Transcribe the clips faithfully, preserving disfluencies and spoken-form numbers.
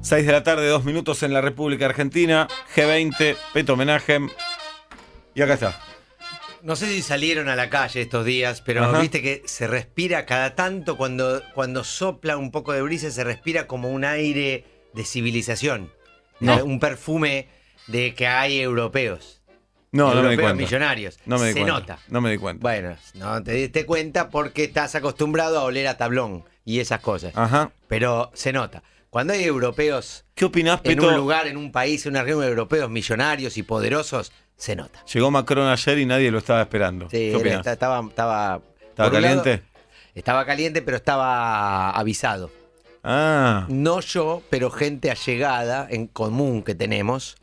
seis de la tarde, dos minutos en la República Argentina. G veinte, Peto Homenaje. Y acá está. No sé si salieron a la calle estos días, pero Ajá. viste que se respira cada tanto cuando, cuando sopla un poco de brisa, se respira como un aire de civilización. No. Un perfume de que hay europeos. No, no me di europeos cuenta. millonarios. No me di se cuenta. nota. No me di cuenta. Bueno, no te diste cuenta porque estás acostumbrado a oler a tablón y esas cosas. Ajá. Pero se nota. Cuando hay europeos ¿Qué opinás, en Peto? un lugar, en un país, en una región de europeos millonarios y poderosos, se nota. Llegó Macron ayer y nadie lo estaba esperando. Sí, ¿Qué era- opinás? esta- estaba, estaba, ¿Estaba por un lado, caliente? estaba caliente, pero estaba avisado. Ah, No yo, pero gente allegada en común que tenemos.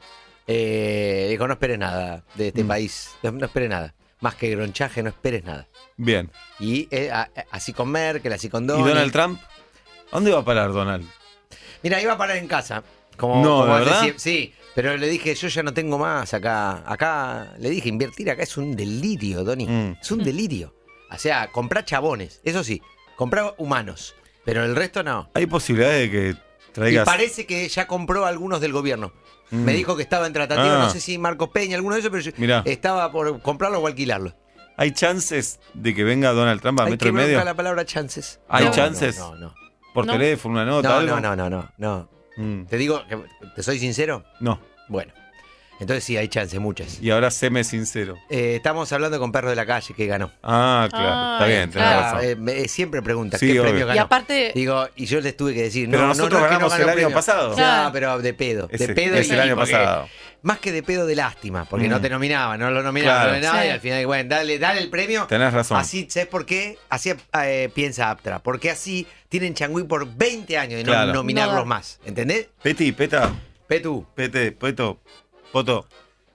Eh, dijo, no esperes nada de este Mm. país. No, no esperes nada. Más que gronchaje, no esperes nada. bien. Y eh, a- a- así con Merkel, así con ¿Y Donald. Donald Trump? ¿A dónde va a parar Donald? Mira, iba a parar en casa. Como, No, como ¿de hace verdad? siempre. Sí, pero le dije, yo ya no tengo más acá. Acá, le dije, invertir acá es un delirio, Donny. Mm. Es un delirio. O sea, comprar chabones, eso sí, comprar humanos. Pero el resto no. ¿Hay posibilidades de que Y traigas... parece que ya compró algunos del gobierno. Mm. Me dijo que estaba en tratativa, Ah. no sé si Marcos Peña, alguno de esos, pero yo- Mirá. estaba por comprarlo o alquilarlo. ¿Hay chances de que venga Donald Trump a Hay metro que y medio? buscar la palabra chances. ¿Hay No, chances? No, no, no. ¿Por No. teléfono, una nota, No, algo? no, no, no, no, no. Mm, Te digo, que- te soy sincero. no. Bueno, entonces sí, hay chances, muchas. Y ahora séme sincero. Eh, estamos hablando con Perro de la Calle, que ganó. Ah, claro. Ah, Está bien, tenés claro. razón. Eh, me- siempre pregunta, Sí, ¿qué obvio. premio ganó? Y aparte, Digo, y yo les tuve que decir, Pero no, nosotros no, no es que no ganamos ganó el año premio. pasado. Ya, Claro. pero de pedo. Ese- de pedo es y- el año porque- pasado. Más que de pedo de lástima, porque Mm. no te nominaban, no lo nominaban, Claro. no nada, Sí. y al final, bueno, dale, dale el premio. Tenés razón. Así, ¿sabes por qué? Así eh, piensa Aptra, porque así tienen changüí por veinte años de no Claro. nominarlos No. más, ¿entendés? Peti, Peta, Petú. Pete, Peto, Poto.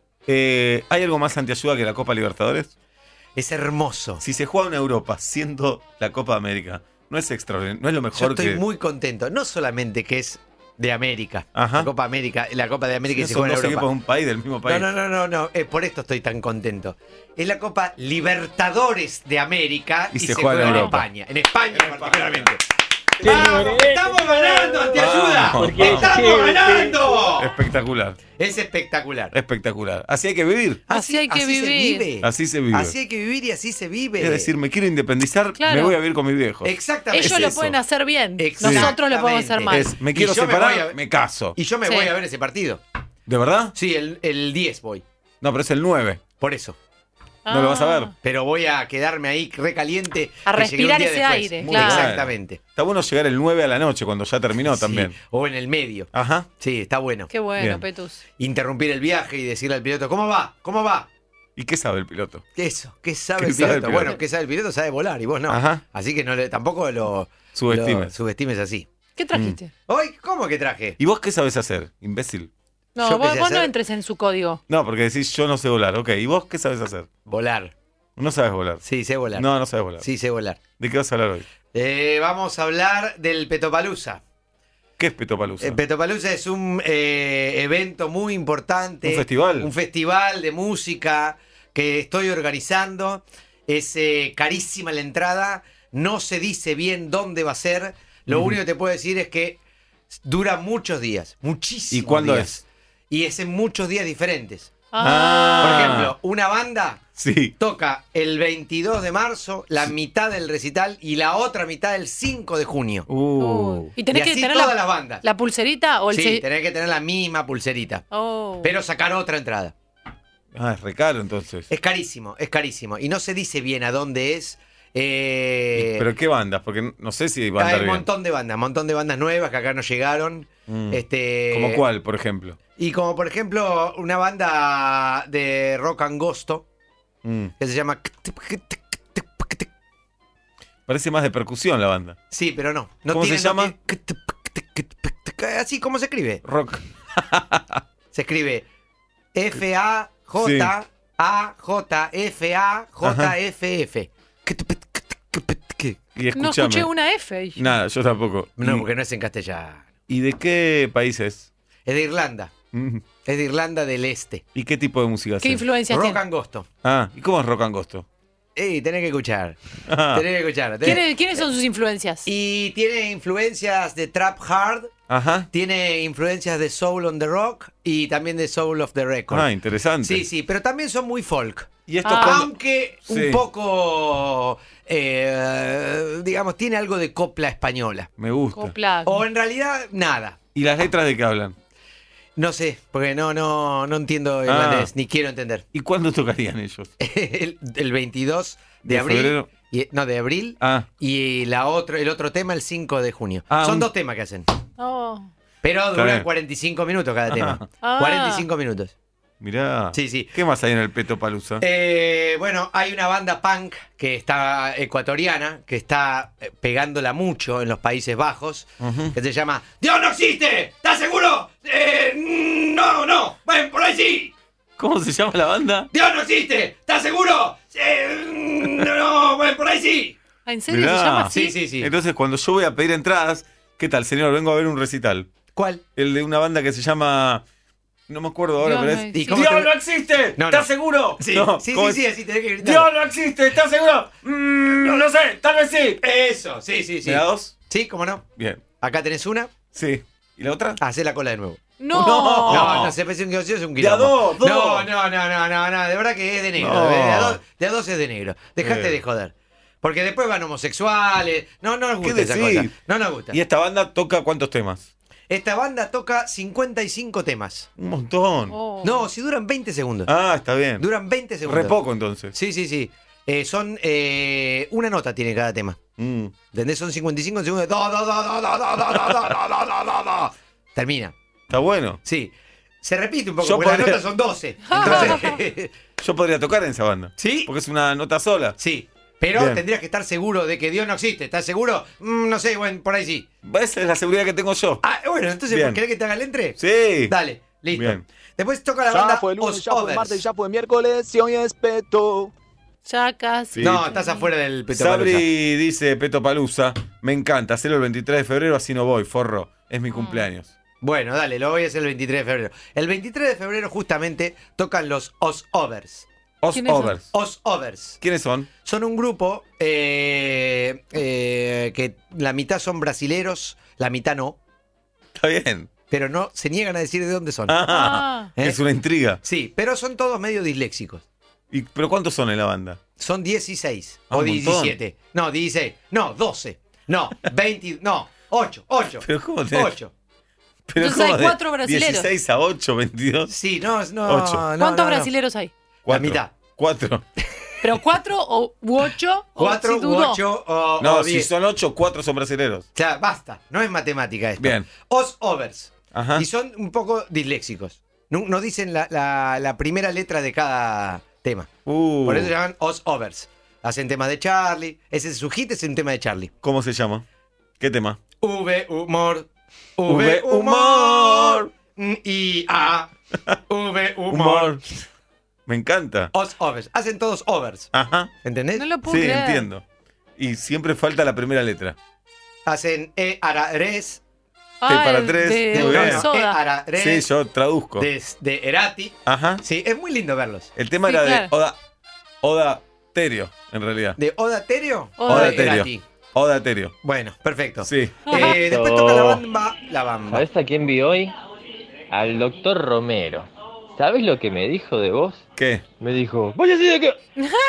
Eh, ¿Hay algo más antiayuda que la Copa Libertadores? Es hermoso. Si se juega en Europa siendo la Copa América, no es extraordinario, no es lo Yo mejor estoy que... muy contento, no solamente que es de América, Ajá. la Copa América, la Copa de América y se son juega en dos Europa. equipos de un país, del mismo país. No, no, no, no, no. Eh, por esto estoy tan contento. Es la Copa Libertadores de América Y y, se se, juega en juega en Europa. España. En España particularmente. Qué ¡Vamos! libre. ¡Estamos ganando, antiayuda! Vamos. ¡Estamos ganando! Espectacular, Es espectacular. espectalar. Así hay que vivir, Así hay que se vivir. vive. así se vive. Así hay que vivir y así se vive. Es decir, me quiero independizar, Claro. me voy a vivir con mis viejos. Exactamente. ellos lo eso. pueden hacer bien. Exactamente. Nosotros lo podemos hacer mal. Es, me quiero Y yo me separar, voy a- me caso. Y yo me Sí. voy a ver ese partido. ¿De verdad? Sí, el, el diez voy. No, pero es el nueve. Por eso. No lo vas a ver. Ah. Pero voy a quedarme ahí recaliente. A que llegué un respirar día ese después. aire, Muy claro. Exactamente. Está bueno llegar el nueve a la noche cuando ya terminó Sí, también. O en el medio. Ajá. Sí, está bueno. Qué bueno, Bien. Petus. Interrumpir el viaje y decirle al piloto, ¿cómo va? ¿Cómo va? ¿Y qué sabe el piloto? ¿Qué eso? ¿Qué sabe, ¿Qué el, sabe piloto? el piloto? Bueno, ¿qué sabe el piloto? Sabe volar y vos no. Ajá. Así que no le, tampoco lo Subestimes. lo subestimes así. ¿Qué trajiste? Hoy, ¿cómo que traje? ¿Y vos qué sabes hacer, imbécil? No, Yo vos, empecé a vos no hacer- entres en su código. No, porque decís yo no sé volar. Ok, ¿y vos qué sabes hacer? Volar. No sabes volar. Sí, sé volar. No, no sabes volar. Sí, sé volar. ¿De qué vas a hablar hoy? Eh, vamos a hablar del Petopalooza. ¿Qué es Petopalooza? El Petopalooza es un eh, evento muy importante. ¿Un festival? Un festival de música que estoy organizando. Es eh, carísima la entrada. No se dice bien dónde va a ser. Lo Ujú. único que te puedo decir es que dura muchos días. Muchísimos ¿Y cuándo días. es? Y es en muchos días diferentes. Ah. Por ejemplo, una banda Sí. toca el veintidós de marzo, la mitad del recital y la otra mitad el cinco de junio. Uh. Uh, y tenés y que así tener todas la, las bandas. la pulserita o el Sí, se- tenés que tener la misma pulserita. Oh. Pero sacar otra entrada. Ah, es recaro entonces. Es carísimo, es carísimo. Y no se dice bien a dónde es. Eh, ¿Pero qué bandas? Porque no sé si va a hay andar un bien. montón de bandas, un montón de bandas nuevas que acá no llegaron. Mm. Este, ¿Como cuál, por ejemplo? Y como por ejemplo una banda de rock angosto Mm. que se llama... Parece más de percusión la banda. Sí, pero no. no ¿Cómo se tiene- no llama? tiene- Así como se escribe. Rock. Se escribe F A J A J F A J F F. Y No escúchame. escuché una F. dije. Nada, yo tampoco. No, ¿Y, porque no es en castellano. ¿y de qué país es? Es de Irlanda. Mm. Es de Irlanda del Este. ¿Y qué tipo de música ¿Qué hace? influencia Rock tiene? angosto. Ah, ¿y cómo es rock angosto? Ey, tenés que escuchar. Ah, Tenés que escuchar. tenés- ¿Quiénes, quiénes son sus influencias? Y tiene influencias de trap hard, Ajá. Tiene influencias de Soul on the Rock y también de Soul of the Record. Ah, interesante. Sí, sí, pero también son muy folk. ¿Y esto Ah. cuándo- Aunque Sí. un poco, eh, digamos, tiene algo de copla española. Me gusta. Copla. O en realidad, nada. ¿Y las letras de qué hablan? No sé, porque no, no, no entiendo irlandés, ni quiero entender. ¿Y cuándo tocarían ellos? el, el veintidós de, ¿De abril. febrero? Y- no, de abril. Ah, Y la otro, el otro tema el cinco de junio. Ah, Son un- dos temas que hacen. Oh. Pero Está duran bien. cuarenta y cinco minutos cada tema. Ah. cuarenta y cinco minutos. mirá. Sí, sí. ¿Qué más hay en el Peto Palusa? Eh, bueno, hay una banda punk que está ecuatoriana, que está eh, pegándola mucho en los Países Bajos, Ujú. que se llama ¡Dios no existe! ¿Estás seguro? Eh, no, no, bueno, por ahí sí. ¿Cómo se llama la banda? ¡Dios no existe! ¿Estás seguro? Eh, no, no, bueno, por ahí sí. Ah, ¿en serio Mirá. se llama así? Sí, sí, sí. Entonces, cuando yo voy a pedir entradas, ¿qué tal, señor? Vengo a ver un recital. ¿Cuál? El de una banda que se llama... No me acuerdo ahora, Dios pero no es... existe. ¿Y cómo ¡Dios te- no existe! No, ¿Estás no. seguro? Sí, No, sí, ¿cómo sí, es? sí, así tenés que gritar. ¡Dios no existe! ¿Estás seguro? Mm, no sé, tal vez sí. Eso, sí, sí, sí. ¿Me da dos? Sí, cómo no. Bien. Acá tenés una, Sí. ¿Y la otra? hacé la cola de nuevo. No. No. No, no, se parece un es un De quilombo. a dos, dos. No, no, no, no, no, no, de verdad que es de negro. No. De, a dos, de a dos es de negro. Dejate Eh. de joder. Porque después van homosexuales. No, no nos ¿Qué gusta esa decís? cosa. No nos gusta. ¿Y esta banda toca cuántos temas? Esta banda toca cincuenta y cinco temas. Un montón. Oh. No, si duran veinte segundos. Ah, está bien. Duran veinte segundos. Re poco entonces. Sí, sí, sí. Eh, son eh, una nota tiene cada tema. Mm. ¿Entendés? Son cincuenta y cinco segundos. Do, do, do, do, do, do, do, do, do, do, do, do, do. Termina. Está bueno. Sí. Se repite un poco, Yo porque podría- las notas son doce. Entonces, Yo podría tocar en esa banda. ¿sí? Porque es una nota sola. Sí. Pero Bien. tendrías que estar seguro de que Dios no existe. ¿Estás seguro? Mm, no sé, bueno, por ahí sí. Esa es la seguridad que tengo yo. Ah, bueno, entonces, Bien. ¿querés que te haga el entre? Sí. Dale, listo. Bien. Después toca la Ya banda fue lunes, Os ya fue Overs. martes, ya fue miércoles y hoy es Peto. Ya casi. Sí. No, estás afuera del Peto Sabri Palusa. dice Peto Palusa. Me encanta. Hacerlo el veintitrés de febrero, así no voy, forro. Es mi cumpleaños. Bueno, dale, lo voy a hacer el veintitrés de febrero. El veintitrés de febrero justamente tocan los Os Overs. Os ¿Quiénes son? Overs. Os Overs. ¿Quiénes son? Son un grupo eh, eh, que la mitad son brasileros, la mitad no, Está bien. pero no se niegan a decir de dónde son. Ah, Ah. ¿Eh? es una intriga. Sí, pero son todos medio disléxicos. ¿Y, ¿Pero cuántos son en la banda? Son dieciséis Ah, o un montón. diecisiete. No, dieciséis. No, doce. No, veinte. No, ocho. ocho. Pero ¿cómo te- ocho. Pero Entonces hay ¿cómo de cuatro brasileros. dieciséis a ocho, veintidós. Sí, no, no. Ocho. no, ¿Cuántos no, no. brasileros hay? Cuatro. mitad. Cuatro. ¿Pero cuatro o u ocho? o Cuatro si u dudó? ocho o, No, o si diez. son ocho, cuatro son brasileros. O sea, basta. No es matemática esto. Bien. Os Overs. Ajá. Y son un poco disléxicos. No, no dicen la, la- la primera letra de cada tema. Uh, Por eso se llaman Os Overs. Hacen temas de Charlie. Ese es su hit, es un tema de Charlie. ¿Cómo se llama? ¿Qué tema? V, humor. V, V, humor. humor. Mm, I, A. V, humor. Humor. Me encanta. Os Overs. Hacen todos overs. Ajá. ¿Entendés? No lo puedo Sí, creer. entiendo. Y siempre falta la primera letra. Hacen E, ara, res. Ah, T para el tres, de muy No, bien. no, E, soda. ara, res. Sí, yo traduzco. de, de Erati. Ajá. Sí, es muy lindo verlos. El tema Sí, era de claro. Oda, Oda Terio, en realidad. ¿De Oda Terio Oda o de Terio. Erati? Oda Terio. Bueno, perfecto. Sí. Eh, después toca la bamba. La bamba. ¿Sabes a quién vi hoy? Al doctor Romero. ¿Sabes lo que me dijo de vos? ¿Qué? Me dijo, váyase de acá.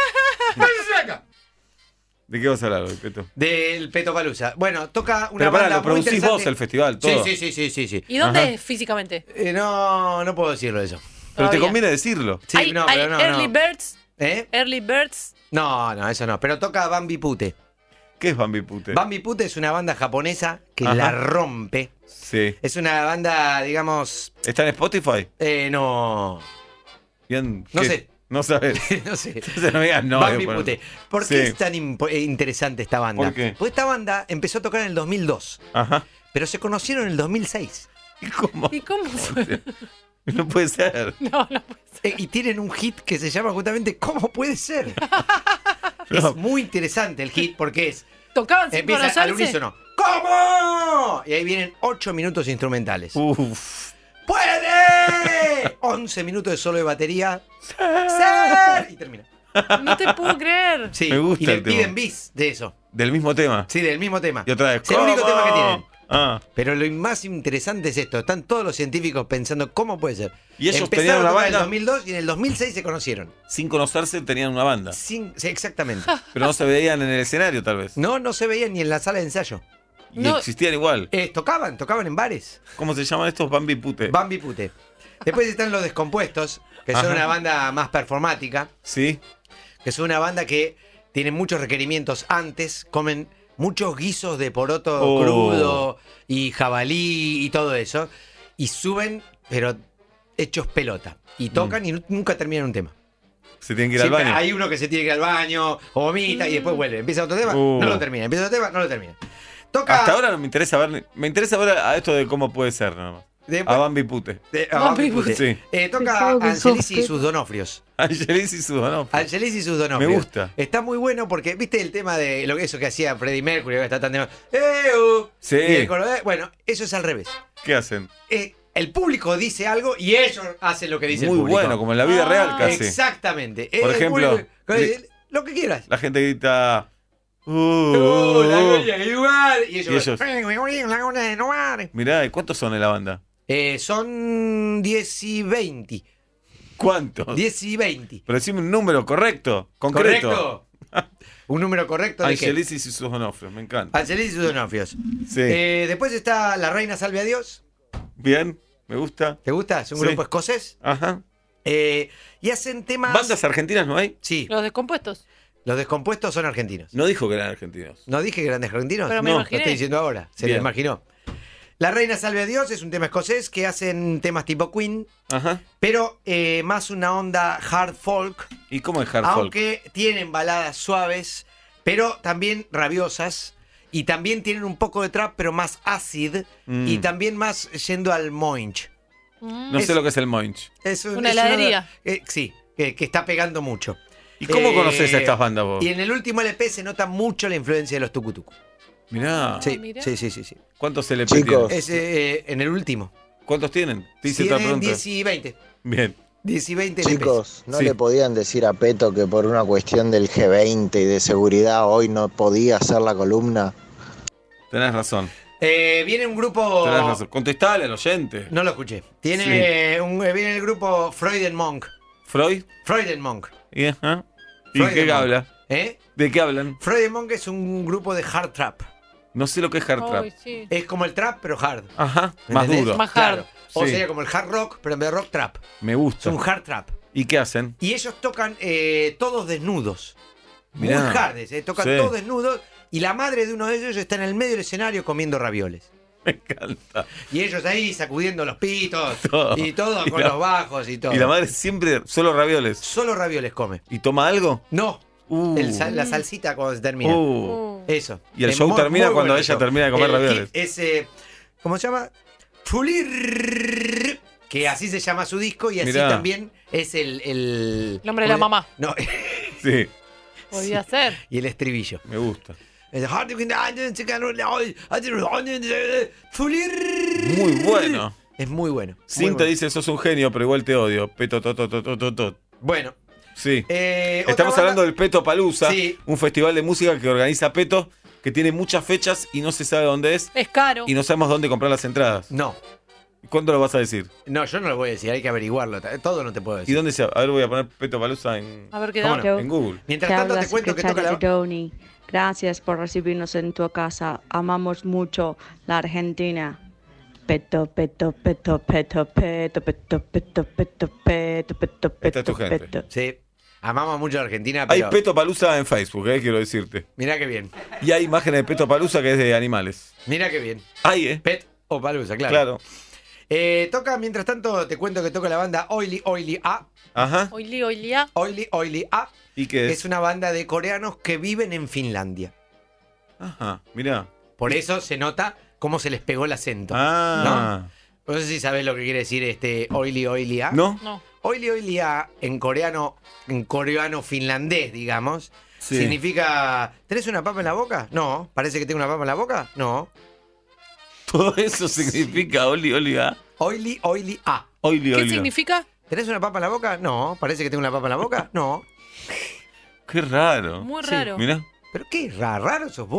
¿De qué vas a hablar hoy, Peto? Del Peto Palusa. Bueno, toca una Pero pará, banda lo muy producís interesante. vos el festival, todo. Sí, sí, sí, sí, sí, sí. ¿Y dónde Ajá. es físicamente? Eh, no, no puedo decirlo eso. Pero te Todavía. conviene decirlo. Sí, hay no, hay pero no, Early no. Birds. ¿Eh? Early Birds. No, no, eso no. Pero toca Bambi Pute. ¿Qué es Bambi Pute? Bambi Pute es una banda japonesa que Ajá. la rompe. Sí. Es una banda, digamos, ¿Está en Spotify? eh, no, Bien. No ¿qué? sé. No sabes. no sé. Entonces no me digas no. Bambi digo, Pute. ¿Por Sí. qué es tan impo- eh, interesante esta banda? ¿Por qué? Porque esta banda empezó a tocar en el dos mil dos, Ajá. pero se conocieron en el dos mil seis. ¿Y cómo? ¿Y cómo fue? No puede ser. No, no puede ser. Eh, y tienen un hit que se llama justamente ¿Cómo puede ser? Es No. muy interesante el hit porque es ¿Tocaban sin empieza al conocerse? unísono. ¿Cómo? Y ahí vienen ocho minutos instrumentales. Uf. ¡Puede! once minutos de solo de batería. ¡Sí! Y termina. No te puedo creer. Sí, Me gusta y le el tema. piden bis de eso. Del mismo tema. Sí, del mismo tema. Y otra vez. Es el único ¿cómo? tema que tienen. Ah. Pero lo más interesante es esto. Están todos los científicos pensando cómo puede ser. Y ellos Empezaron tenían una a tocar en banda. el dos mil dos y en el dos mil seis se conocieron. Sin conocerse tenían una banda. Sin, sí, exactamente. Pero no se veían en el escenario, tal vez. No, no se veían ni en la sala de ensayo. Y No. existían igual. Eh, tocaban, tocaban en bares. ¿Cómo se llaman estos? Bambi Pute. Bambi Pute. Después están los Descompuestos, que son Ajá. una banda más performática, Sí. que son una banda que tiene muchos requerimientos antes, comen muchos guisos de poroto Oh. crudo y jabalí y todo eso, y suben, pero hechos pelota, y tocan y nu- nunca terminan un tema. Se tienen que ir al Siempre baño. hay uno que se tiene que ir al baño, o vomita y después vuelve. Empieza otro tema, Uh. no lo termina. Empieza otro tema, no lo termina. Toca. Hasta ahora no me interesa ver. Me interesa ver a esto de cómo puede ser, nada más. después- A Bambi Pute. de- a Bambi Bambi Pute. Sí. Eh, toca Angelis y sus Donofrios. Angelis y su Donofrio. Angelis y sus Donofrios. Me gusta. Está muy bueno porque, viste el tema de lo que eso que hacía Freddie Mercury, que está tan de. ¡Ew! Sí. Y el coro, eh, bueno, eso es al revés. ¿Qué hacen? Eh, el público dice algo y ellos hacen lo que dice Muy el público. bueno, como en la vida Ah. real casi. Exactamente. Por El ejemplo, público- li- lo que quieras. La gente grita. Uh, Uh, la uh. gloria del lugar. Y ellos. Y ellos. La gloria del lugar. Mirá, ¿y cuántos son en la banda? Eh, son diez y veinte. ¿Cuántos? diez y veinte. Pero decime un número correcto, concreto. ¿Correcto? Un número correcto de qué? Angelis y sus Donofrios, me encanta. Angelis y sus Donofrios. Sí. Eh, después está La Reina Salve a Dios. Bien, me gusta. ¿Te gusta? Es un Sí. grupo escocés. Ajá. Eh, y hacen temas. ¿Bandas argentinas no hay? Sí, Los descompuestos. los Descompuestos son argentinos. No dijo que eran argentinos. ¿No dije que eran argentinos? Pero me no, lo imaginé. estoy diciendo ahora. Se Bien. lo imaginó. La Reina Salve a Dios es un tema escocés que hacen temas tipo Queen, Ajá. pero eh, más una onda hard folk, ¿Y cómo es hard folk? aunque tienen baladas suaves, pero también rabiosas. Y también tienen un poco de trap, pero más acid. Mm. Y también más yendo al moinch. Mm. No es- sé lo que es el moinch. Es un- Una es heladería. eh, sí, que, que está pegando mucho. ¿Y cómo Eh, conoces a estas bandas vos? Y en el último L P se nota mucho la influencia de los tucutucu. Mirá, Sí, mira. sí, sí, sí, sí. ¿cuántos L P Chicos. tienen? Es, eh, en el último. ¿Cuántos tienen? Te hice otra Tienen pregunta. diez y veinte. Bien. diez y veinte L Ps. Chicos, ¿no Sí. le podían decir a Peto que por una cuestión del G veinte y de seguridad hoy no podía hacer la columna? Tenés razón. Eh, viene un grupo. Tenés razón. Contestale al oyente. No lo escuché. Tiene un, eh, viene el grupo Freudenmonk. Freud. Freudenmonk. ¿Y, ajá. ¿Y Freud qué de Monk. habla? ¿Eh? ¿De qué hablan? Freudenmonk es un grupo de hard trap. No sé lo que es hard trap. Ay, sí. Es como el trap, pero hard. Ajá. ¿Me Más entendés? duro. Más Claro. hard. O Sí. sería como el hard rock, pero en vez de rock trap. Me Es gusta. un hard trap. ¿Y qué hacen? Y ellos tocan eh, todos desnudos. Mirá. Muy hardes, eh, tocan Sí. todos desnudos. Y la madre de uno de ellos está en el medio del escenario comiendo ravioles. Me encanta. Y ellos ahí sacudiendo los pitos Todo. y todo Y con la- los bajos y todo. Y la madre siempre solo ravioles. Solo ravioles come. ¿Y toma algo? No, Uh. el sal- la salsita cuando se termina. Uh. Uh. Eso. Y el Es show muy- termina muy cuando bueno el ella show. termina de comer El ravioles. hit es, eh, ¿cómo se llama? Fulir. Que así se llama su disco y así Mirá. también es el... El, El nombre de la mamá. No, Sí, Podía ser. y el estribillo. me gusta. Fulir. Muy bueno. Es muy bueno. muy Sin te bueno. dice sos un genio, pero igual te odio. Peto, to, to, to, to, to, to. Bueno, Sí. eh, otra Estamos banda- hablando del Peto Palusa, Sí. un festival de música que organiza Peto, que tiene muchas fechas y no se sabe dónde es Es caro. y no sabemos dónde comprar las entradas. No, ¿Cuándo lo vas a decir? no, yo no lo voy a decir, hay que averiguarlo. Todo no te puedo ¿Y decir. dónde se.? A ver, voy a poner Peto Palusa en, A ver qué ¿Cómo da. no? en Google. Mientras Te tanto habla te cuento que toca secretaria la... Doni. Gracias por recibirnos en tu casa. Amamos mucho la Argentina. Peto, peto, peto, peto, peto, peto, peto, peto, peto, peto, Esta es tu peto, gente. peto. Sí, amamos mucho a Argentina, Hay pero... Peto Palusa en Facebook, eh, quiero decirte. Mirá qué bien, Y hay imágenes de Peto Palusa que es de animales. mirá qué bien. Hay, ¿eh? Pet o Palusa, claro. Claro. Eh, toca, mientras tanto, te cuento que toca la banda Oily Oily A. Ajá. Oili, oilía. Oily Oily A ¿Y qué es? es una banda de coreanos que viven en Finlandia. Ajá, mirá. Por eso se nota cómo se les pegó el acento. Ah. No sé si sabes lo que quiere decir este Oily Oily A. ¿No? No. Oily Oily A en coreano, en coreano finlandés, digamos, Sí. significa ¿tenés una papa en la boca? No. ¿Parece que tengo una papa en la boca? No. Todo eso significa Oli, Oli, ah. Oily Oily A. Oli, ¿Qué Oli. significa? ¿Tenés una papa en la boca? No. ¿Parece que tengo una papa en la boca? No. Qué raro. Muy Sí, raro. Mirá. Pero qué raro, raro sos vos.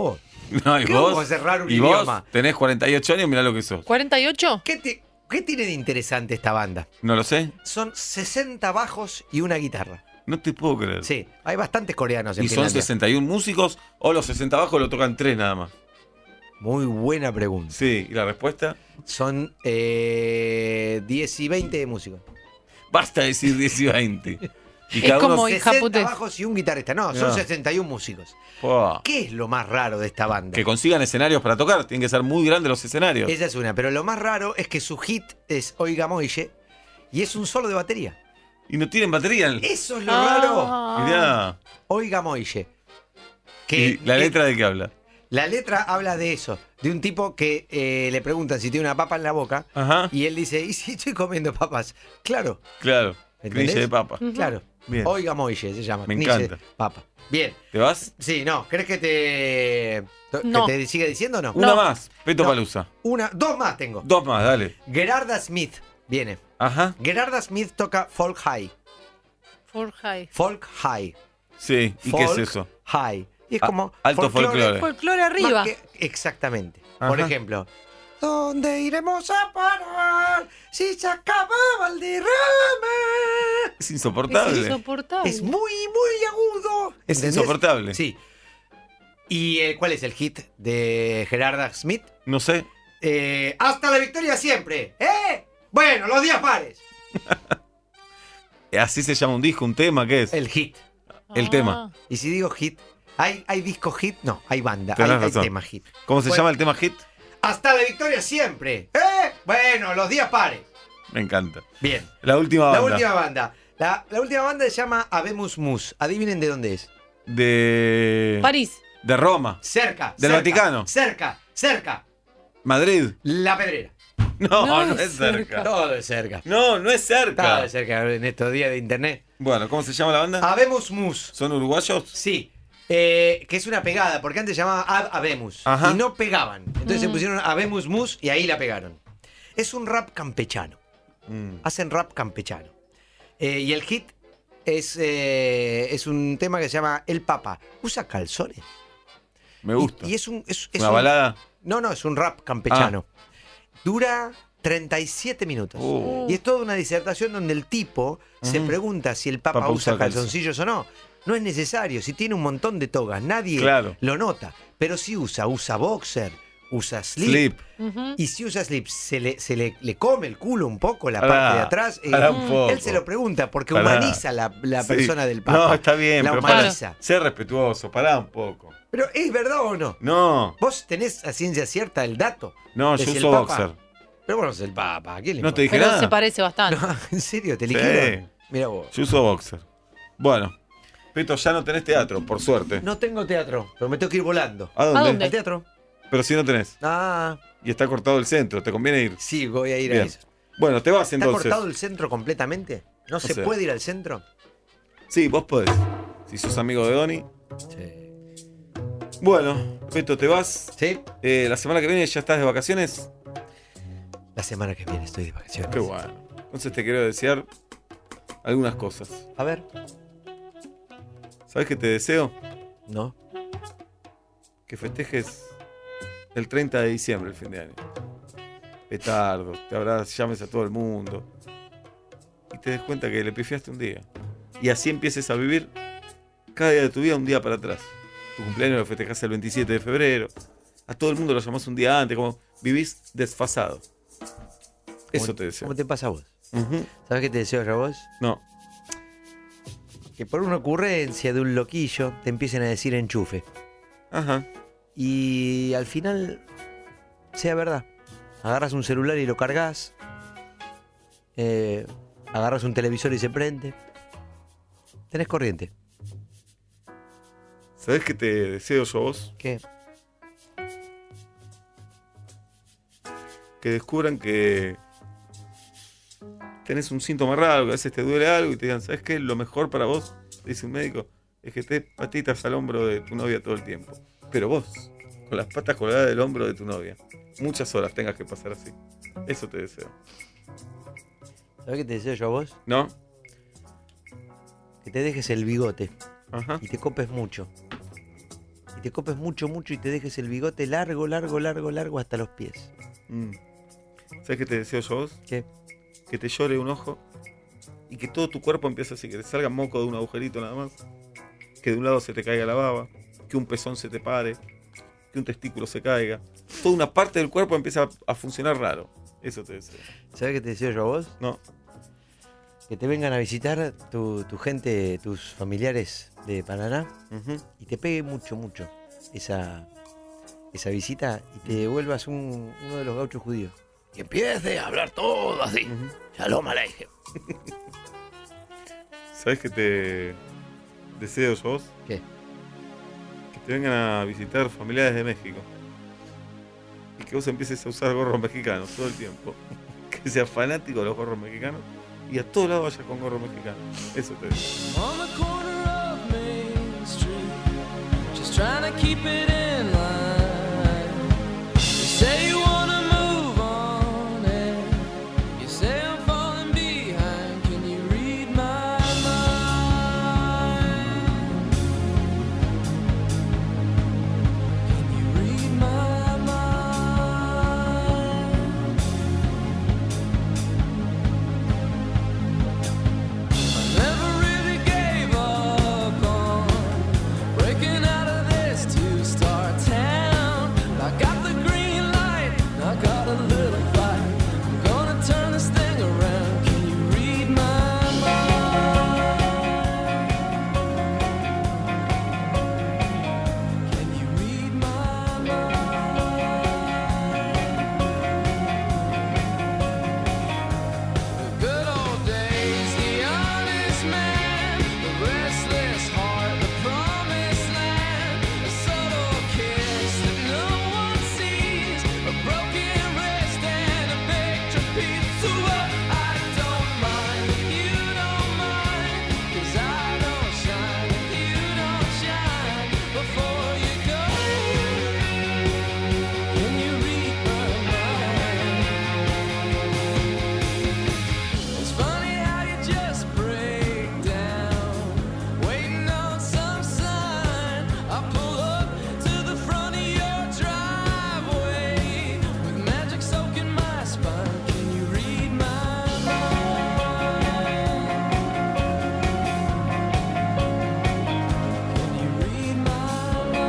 No, y ¿Qué vos, vamos a cerrar un y idioma? vos tenés cuarenta y ocho años, mirá lo que sos. ¿cuarenta y ocho? ¿Qué, ti- qué tiene de interesante esta banda? ¿No lo sé? Son sesenta bajos y una guitarra. No te puedo creer. Sí, hay bastantes coreanos en ¿Y son Finlandia. sesenta y uno músicos o los sesenta bajos lo tocan tres nada más? Muy buena pregunta. Sí, ¿y la respuesta? Son eh, diez y veinte músicos. Basta decir diez y veinte. Y Es cada uno... como- Muy sesenta japutés. bajos y un guitarrista. No, son No. sesenta y uno músicos. Pua. ¿Qué es lo más raro de esta banda? Que consigan escenarios para tocar. Tienen que ser muy grandes los escenarios. Esa es una, pero lo más raro es que su hit es Oiga Moille y es un solo de batería. Y no tienen batería. Eso es lo Ah. raro. Mirá. Oiga Moille. ¿Y la que- letra de qué habla? La letra habla de eso, de un tipo que eh, le preguntan si tiene una papa en la boca Ajá. y él dice, ¿y si estoy comiendo papas? Claro, Claro. ¿entendés? Grilla de papa. Ujú. claro. Bien. Oiga Moille se llama. Me Kniche de encanta. Papa. Bien. ¿Te vas? Sí, no. ¿Crees que te, que No. te siga diciendo o no? Una No. más. Peto No. Palusa. Una, dos más tengo. Dos más, dale. Gerarda Smith viene. Ajá. Gerarda Smith toca folk high. For high. Folk high. Sí. ¿Y Folk qué es eso? High. Y es Ah, como alto folclore. Folclore más arriba. que- exactamente. Por Ajá. ejemplo, ¿dónde iremos a parar si se acababa el derrame? Es insoportable. Es insoportable. Es muy, muy agudo. Es ¿Entendés? insoportable. Sí. ¿Y eh, cuál es el hit de Gerarda Smith? No sé. Eh, hasta la victoria siempre. ¿Eh? Bueno, los días pares. Así se llama un disco, un tema, ¿qué es? El hit. el Ah. tema. Y si digo hit, ¿hay, hay disco hit? No, hay banda. Tenés Hay, hay razón. tema hit. ¿Cómo se Bueno. llama el tema hit? Hasta la victoria siempre. ¿Eh? Bueno, los días pares. Me encanta. Bien. La última banda. La última banda. La, la última banda se llama Habemus Mus. Adivinen de dónde es. De. París. De Roma. Cerca. Del cerca, Vaticano. Cerca, cerca. Madrid. La Pedrera. No, no, No es es cerca. cerca. Todo de cerca. No, no es Todo cerca. de cerca en estos días de internet. Bueno, ¿cómo se llama la banda? Habemus Mus. ¿Son uruguayos? Sí. Eh, que es una pegada, porque antes se llamaba Ab Habemus. Ajá. Y no pegaban. Entonces se Mm. pusieron Habemus Mus y ahí la pegaron. Es un rap campechano. Mm. Hacen rap campechano. Eh, y el hit es, eh, es un tema que se llama El Papa. ¿Usa calzones? Me gusta. Y, y es un. Es, es ¿Una un- balada? No, no, es un rap campechano. Dura treinta y siete minutos. Uh. Y es toda una disertación donde el tipo se Ujú. pregunta si el Papa, Papa usa usa calzón. calzoncillos o no. No es necesario, si tiene un montón de togas, nadie Claro. lo nota. Pero si usa, usa boxer, usa slip. Sleep. Ujú. Y si usa slip, se le, se le, le come el culo un poco, la Pará, parte de atrás. eh, pará un poco. él se lo pregunta porque Pará. humaniza la, la Sí. persona del Papa. No, está bien, La pero para, humaniza. sé respetuoso, pará un poco. Pero ¿es verdad o no? No, ¿Vos tenés a ciencia cierta el dato? no, ¿Es yo el uso Papa? boxer. Pero vos no sos el Papa, ¿a quién le No te importa? dije Pero nada. se parece bastante. No, ¿en serio? ¿Te Sí. liquido? Mira vos. Yo uso boxer. Bueno, Peto, ya no tenés teatro, por suerte. No tengo teatro, pero me tengo que ir volando. ¿A dónde? ¿A dónde? ¿Al teatro? Pero si no tenés. Ah, Y está cortado el centro, te conviene ir. sí, voy a ir a Bien. eso. Bueno, te vas ¿Está entonces. cortado el centro completamente? ¿No, se sé. puede ir al centro? Sí, vos podés. Si sos amigo de Donny. Sí. Bueno, Peto, te vas. ¿Sí? Eh, la semana que viene ya estás de vacaciones. La semana que viene estoy de vacaciones. Qué bueno. Entonces te quiero desear algunas cosas. A ver. ¿Sabes qué te deseo? No. Que festejes el treinta de diciembre, el fin de año. Petardos, te abrazas, llames a todo el mundo. Y te des cuenta que le pifiaste un día. Y así empieces a vivir cada día de tu vida un día para atrás. Tu cumpleaños lo festejás el veintisiete de febrero. A todo el mundo lo llamás un día antes, como vivís desfasado. Eso ¿Cómo- te deseo. ¿Cómo te pasa a vos? Ujú. ¿Sabes qué te deseo yo a vos? No, Que por una ocurrencia de un loquillo te empiecen a decir enchufe. ajá. Y al final sea verdad. Agarras un celular y lo cargas. Eh, agarras un televisor y se prende. Tenés corriente. ¿Sabes qué te deseo yo a vos? ¿Qué? Que descubran que tenés un síntoma raro, que a veces te duele algo y te digan, ¿sabes qué? Lo mejor para vos, dice un médico, es que te patitas al hombro de tu novia todo el tiempo. Pero vos, con las patas colgadas del hombro de tu novia, muchas horas tengas que pasar así. Eso te deseo. ¿Sabes qué te deseo yo a vos? ¿No? Que te dejes el bigote Ajá. y te copes mucho. y te copes mucho, mucho y te dejes el bigote largo, largo, largo, largo hasta los pies. Mm. ¿Sabes qué te deseo yo vos? ¿Qué? Que te llore un ojo y que todo tu cuerpo empiece así, que te salga moco de un agujerito nada más, que de un lado se te caiga la baba, que un pezón se te pare, que un testículo se caiga. Toda una parte del cuerpo empieza a, a funcionar raro. Eso te deseo. ¿Sabes qué te deseo yo a vos? No. Que te vengan a visitar tu, tu gente, tus familiares de Paraná Ujú. y te pegue mucho, mucho esa, esa visita y te vuelvas un- uno de los gauchos judíos. Y empiece a hablar todo así. Ujú. Shalom Aleichem. ¿Sabes qué te deseo yo vos? ¿Qué? Que te vengan a visitar familiares de México. Y que vos empieces a usar gorros mexicanos todo el tiempo. Que seas fanático de los gorros mexicanos y a todos lados vayas con gorro mexicano. Eso te deseo. On the corner of Main Street, just trying to keep it in line. You say you wanna move on, and you say I'm falling behind. Can you read my mind? Can you read my mind? Never really gave up on breaking out of this two-star town. I got the green light, I got a little fight. I'm gonna turn this thing around. Can you read my mind? Can you read my mind? The good old days, the honest man, the restless heart, the promised land, a subtle kiss that no one sees, a broken wrist and a picture piece. So what? I don't mind if you don't mind, 'cause I don't shine if you don't shine. Before you go, can you read my mind? It's funny how you just break down, waiting on some sign. I pull up to the front of your driveway with magic soaking my spine. Can you read my mind? Can you read my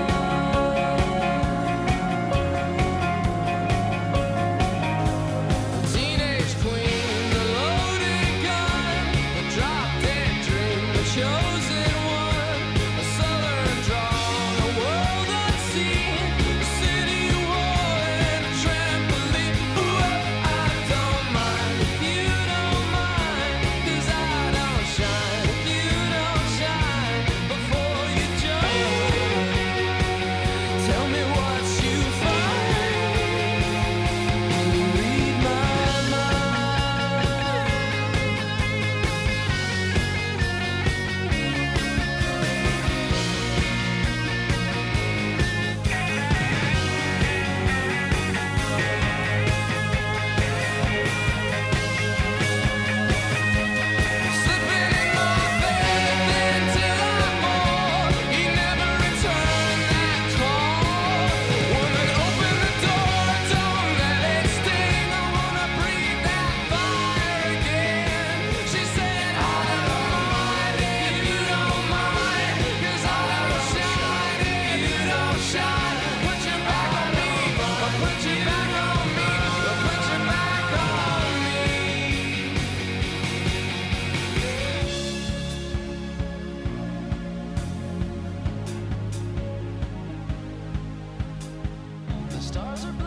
mind? The teenage queen, the loaded gun, the drop-dead dream, the chosen one, a southern drawn, a world unseen, a city you wore and a trampoline. Ooh, I don't mind if you don't mind, 'cause I don't shine if you don't shine. Before you jump, tell me what you find. Can you read my mind? Slipping in my bed, then till I'm bored. He never returned that call. Woman, open the door, don't let it sting. I wanna breathe that fire again. She said, I don't mind if you don't mind, 'cause I don't shine if you don't shine. Put your back on me, or put your back on me, or put your back on me. The stars are